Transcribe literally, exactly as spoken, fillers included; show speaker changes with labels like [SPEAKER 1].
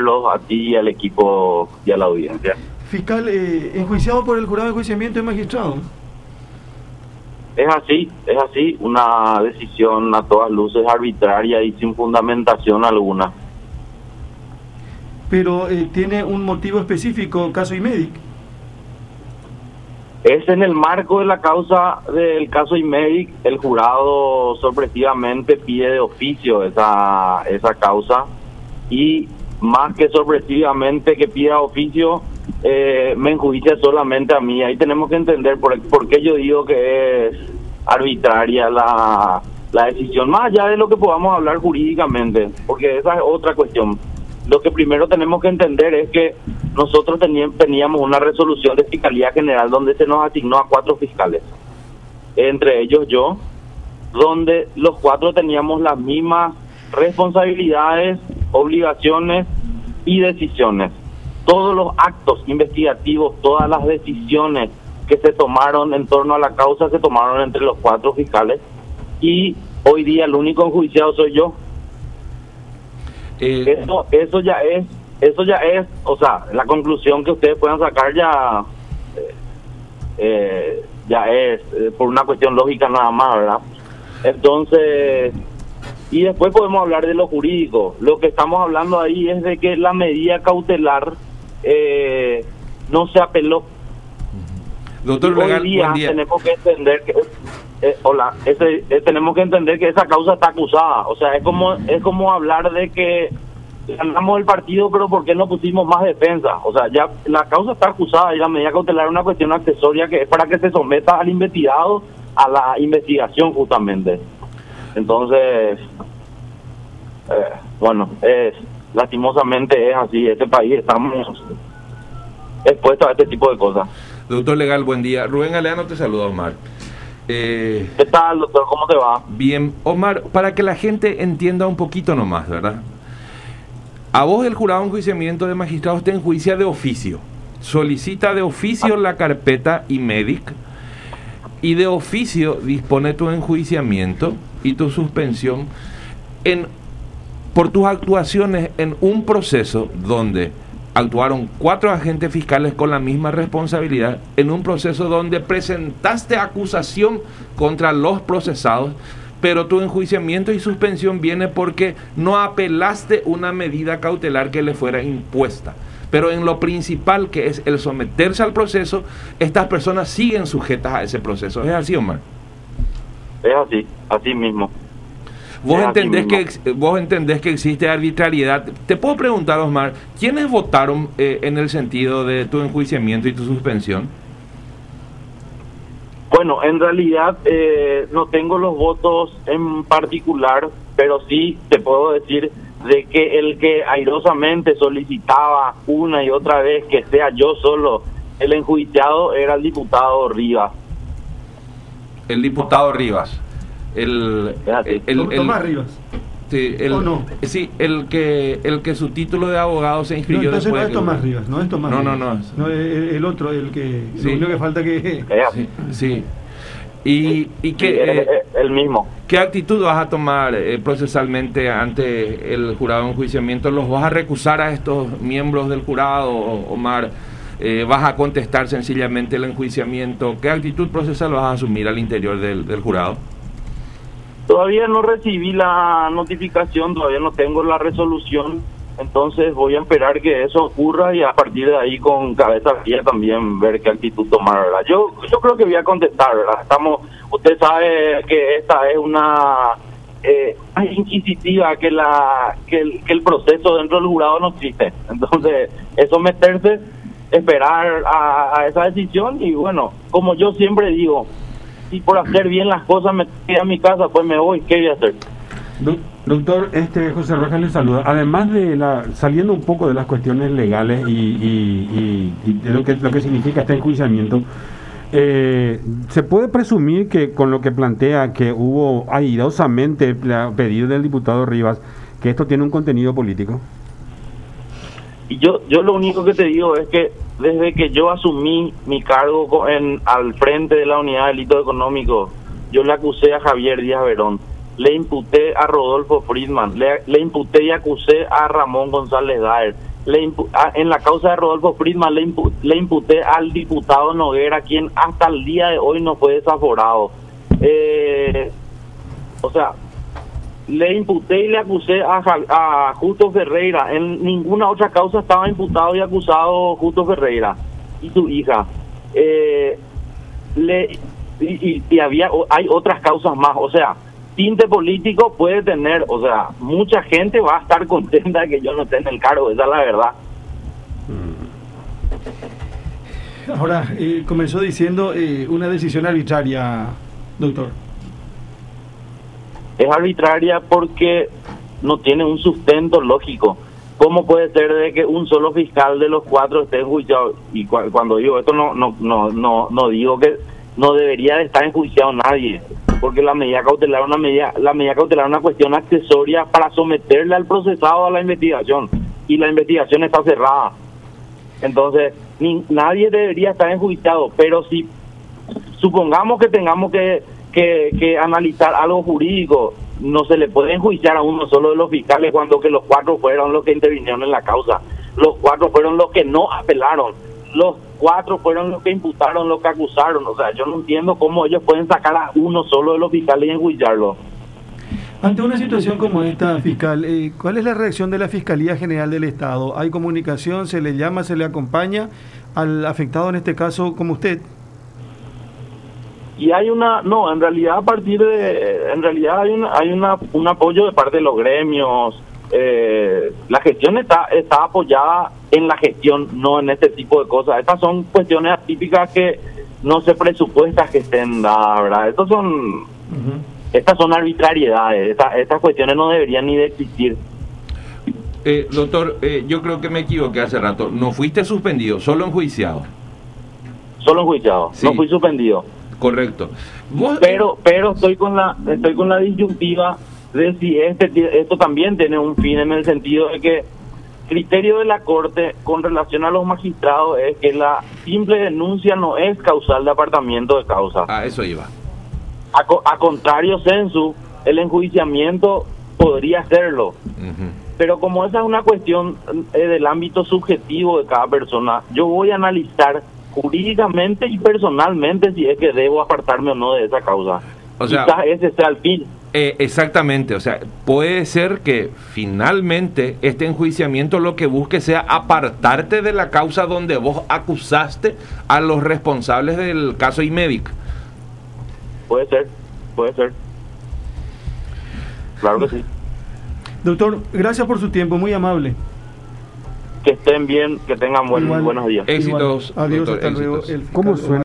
[SPEAKER 1] Carlos, a ti y al equipo y a la audiencia.
[SPEAKER 2] Fiscal, eh, enjuiciado por el jurado de enjuiciamiento de magistrado.
[SPEAKER 1] Es así, es así, una decisión a todas luces arbitraria y sin fundamentación alguna.
[SPEAKER 2] Pero eh, tiene un motivo específico, caso Imedic.
[SPEAKER 1] Es en el marco de la causa del caso Imedic, el jurado sorpresivamente pide de oficio esa esa causa, y más que sorpresivamente que pida oficio, eh, me enjuicia solamente a mí. Ahí tenemos que entender por, por qué yo digo que es arbitraria la, la decisión, más allá de lo que podamos hablar jurídicamente, porque esa es otra cuestión. Lo que primero tenemos que entender es que nosotros teníamos una resolución de Fiscalía General donde se nos asignó a cuatro fiscales, entre ellos yo, donde los cuatro teníamos las mismas responsabilidades, obligaciones y decisiones. Todos los actos investigativos, todas las decisiones que se tomaron en torno a la causa se tomaron entre los cuatro fiscales, y hoy día el único enjuiciado soy yo. Eh, eso eso ya es eso ya es o sea, la conclusión que ustedes puedan sacar ya eh, eh, ya es eh, por una cuestión lógica nada más, ¿verdad? Entonces, y después podemos hablar de lo jurídico. Lo que estamos hablando ahí es de que la medida cautelar eh, no se apeló.
[SPEAKER 3] Doctor
[SPEAKER 1] Legal,
[SPEAKER 3] hoy día,
[SPEAKER 1] día tenemos que entender que eh, hola, ese, eh, tenemos que entender que esa causa está acusada. O sea, es como es como hablar de que ganamos el partido, pero ¿por qué no pusimos más defensa? O sea, ya la causa está acusada y la medida cautelar es una cuestión accesoria que es para que se someta al investigado a la investigación justamente. Entonces, eh, bueno, es lastimosamente es así. Este país estamos expuestos a este tipo de cosas.
[SPEAKER 3] Doctor Legal, buen día. Rubén Galeano te saluda, Omar. Eh,
[SPEAKER 1] ¿Qué tal, doctor? ¿Cómo te va?
[SPEAKER 3] Bien. Omar, para que la gente entienda un poquito nomás, ¿verdad? A vos el jurado de enjuiciamiento de magistrados te enjuicia de oficio. Solicita de oficio la carpeta Imedic y de oficio dispone tu enjuiciamiento y tu suspensión en por tus actuaciones en un proceso donde actuaron cuatro agentes fiscales con la misma responsabilidad, en un proceso donde presentaste acusación contra los procesados, pero tu enjuiciamiento y suspensión viene porque no apelaste una medida cautelar que le fuera impuesta. Pero en lo principal, que es el someterse al proceso, estas personas siguen sujetas a ese proceso. ¿Es así, Omar?
[SPEAKER 1] Es así, así mismo.
[SPEAKER 3] ¿Vos entendés, que, vos entendés que existe arbitrariedad? Te puedo preguntar, Omar, ¿quiénes votaron eh, en el sentido de tu enjuiciamiento y tu suspensión?
[SPEAKER 1] Bueno, en realidad eh, no tengo los votos en particular, pero sí te puedo decir de que el que airosamente solicitaba una y otra vez que sea yo solo el enjuiciado era el diputado Rivas.
[SPEAKER 3] El diputado Rivas. El, el, el, el
[SPEAKER 2] Tomás Rivas.
[SPEAKER 3] Sí, el,
[SPEAKER 2] ¿O no?
[SPEAKER 3] Sí, el que el que su título de abogado se inscribió
[SPEAKER 2] no, entonces
[SPEAKER 3] después.
[SPEAKER 2] No es Tomás que... Rivas, no es Tomás
[SPEAKER 3] no,
[SPEAKER 2] Rivas.
[SPEAKER 3] No, no,
[SPEAKER 2] no. El, el otro, el que...
[SPEAKER 3] Sí.
[SPEAKER 2] Lo único que falta que...
[SPEAKER 3] Sí, sí. Y, y que,
[SPEAKER 1] sí,
[SPEAKER 3] eh,
[SPEAKER 1] el mismo.
[SPEAKER 3] ¿Qué actitud vas a tomar eh, procesalmente ante el jurado de enjuiciamiento? ¿Los vas a recusar a estos miembros del jurado, Omar? Eh, ¿Vas a contestar sencillamente el enjuiciamiento? ¿Qué actitud procesal vas a asumir al interior del, del jurado?
[SPEAKER 1] Todavía no recibí la notificación, todavía no tengo la resolución, entonces voy a esperar que eso ocurra y a partir de ahí con cabeza fría también ver qué actitud tomar, ¿verdad? Yo yo creo que voy a contestar, ¿verdad? Estamos, usted sabe que esta es una eh, más inquisitiva que la que el, que el proceso dentro del jurado no existe, entonces es someterse, esperar a, a esa decisión y bueno, como yo siempre digo, y por hacer bien las cosas me quedé a mi casa, pues me voy, ¿qué voy a hacer?
[SPEAKER 4] Doctor, este José Rojas le saluda. Además de la, saliendo un poco de las cuestiones legales y, y, y, y de lo que, lo que significa este enjuiciamiento, eh, ¿se puede presumir que con lo que plantea que hubo airosamente la pedido del diputado Rivas, que esto tiene un contenido político?
[SPEAKER 1] Y yo yo lo único que te digo es que desde que yo asumí mi cargo en, al frente de la unidad de delitos económicos, yo le acusé a Javier Díaz Verón, le imputé a Rodolfo Friedman, le, le imputé y acusé a Ramón González Daer, le impu- a, en la causa de Rodolfo Friedman le, impu- le imputé al diputado Noguera, quien hasta el día de hoy no fue desaforado. Eh, o sea, le imputé y le acusé a, Ja- a Justo Ferreira. En ninguna otra causa estaba imputado y acusado Justo Ferreira y su hija. Eh, le y, y, y había hay otras causas más. O sea, tinte político puede tener. O sea, mucha gente va a estar contenta de que yo no esté en el cargo. Esa es la verdad.
[SPEAKER 2] Ahora, eh, comenzó diciendo eh, una decisión arbitraria, doctor.
[SPEAKER 1] Es arbitraria porque no tiene un sustento lógico. ¿Cómo puede ser de que un solo fiscal de los cuatro esté enjuiciado? Y cu- cuando digo esto no no no no no digo que no debería de estar enjuiciado nadie, porque la medida cautelar una medida la medida cautelar es una cuestión accesoria para someterle al procesado a la investigación, y la investigación está cerrada. Entonces ni, nadie debería estar enjuiciado, pero si supongamos que tengamos que Que, que analizar algo jurídico, no se le puede enjuiciar a uno solo de los fiscales cuando que los cuatro fueron los que intervinieron en la causa, los cuatro fueron los que no apelaron, los cuatro fueron los que imputaron, los que acusaron. O sea, yo no entiendo cómo ellos pueden sacar a uno solo de los fiscales y enjuiciarlo.
[SPEAKER 2] Ante una situación como esta, fiscal, eh, ¿cuál es la reacción de la Fiscalía General del Estado? ¿Hay comunicación? ¿Se le llama, se le acompaña al afectado, en este caso como usted?
[SPEAKER 1] Y hay una, no, en realidad a partir de, en realidad hay una, hay una, un apoyo de parte de los gremios. Eh, la gestión está, está apoyada en la gestión, no en este tipo de cosas. Estas son cuestiones atípicas que no se presupuesta que estén dadas, ¿verdad? Estos son, uh-huh. Estas son arbitrariedades. Estas, estas cuestiones no deberían ni de existir.
[SPEAKER 3] Eh, doctor, eh, yo creo que me equivoqué hace rato. No fuiste suspendido, solo enjuiciado.
[SPEAKER 1] Solo enjuiciado, sí. No fui suspendido.
[SPEAKER 3] Correcto. ¿Vos?
[SPEAKER 1] Pero pero estoy con la estoy con la disyuntiva de si este esto también tiene un fin, en el sentido de que criterio de la Corte con relación a los magistrados es que la simple denuncia no es causal de apartamiento de causa.
[SPEAKER 3] Ah, eso iba.
[SPEAKER 1] A, a contrario sensu, el enjuiciamiento podría serlo. Uh-huh. Pero como esa es una cuestión eh, del ámbito subjetivo de cada persona, yo voy a analizar jurídicamente y personalmente si es que debo apartarme o no de esa causa. O sea, quizás ese sea el fin.
[SPEAKER 3] Eh, exactamente, o sea, puede ser que finalmente este enjuiciamiento lo que busque sea apartarte de la causa donde vos acusaste a los responsables del caso IMEDIC.
[SPEAKER 1] Puede ser, puede ser. Claro que sí.
[SPEAKER 2] Doctor, gracias por su tiempo, muy amable.
[SPEAKER 1] Que estén bien, que tengan buen, buenos días.
[SPEAKER 3] Éxitos.
[SPEAKER 2] Igual. Adiós,
[SPEAKER 3] doctor,
[SPEAKER 2] hasta
[SPEAKER 3] éxitos.
[SPEAKER 2] luego.
[SPEAKER 4] ¿Cómo suena?